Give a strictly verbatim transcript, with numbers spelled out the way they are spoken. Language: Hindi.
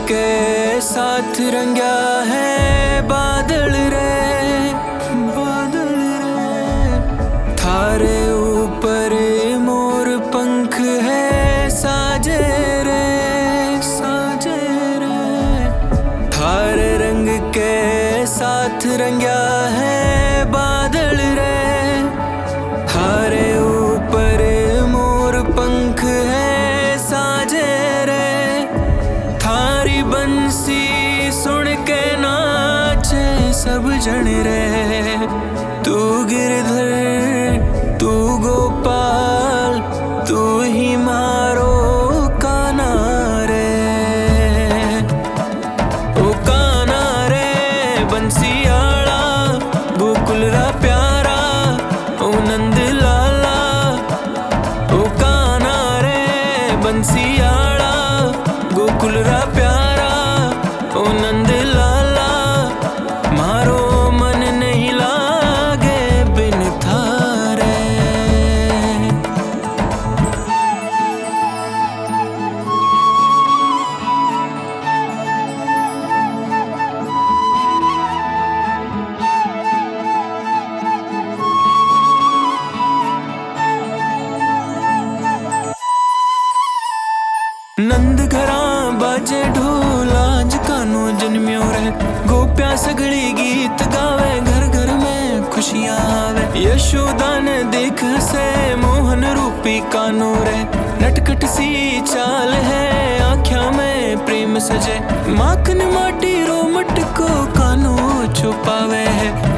के साथ रंगा है बादल रे, बादल रे। थारे ऊपर मोर पंख है साजे रे, साजे रे। थारे रंग के साथ रंगा है बादल रे, थारे ऊपर मोर पंख है साजे रे। थारी बंसी सुन के नाचे सब जन रे, तू गिरधर तू गोपाल तू ही मारो काना रे। ओ काना रे बंसी आला गोकुल रा प्यारा ओ नंद लाला। ओ काना रे बंसी आला गोकुल रा प्यारा ओ नंद लाला। मारो मन नहीं लागे बिन थारे। नंद घरा बाजे ढोल आज कानो जन्म्यो रे, गोप्या सगड़ी गीत गावे घर घर में खुशियां आवे। यशोदा ने देख से मोहन रूपी कानो रे, नटखट सी चाल है आँखों में प्रेम सजे। माखन माटी रोमट को कानो छुपावे है,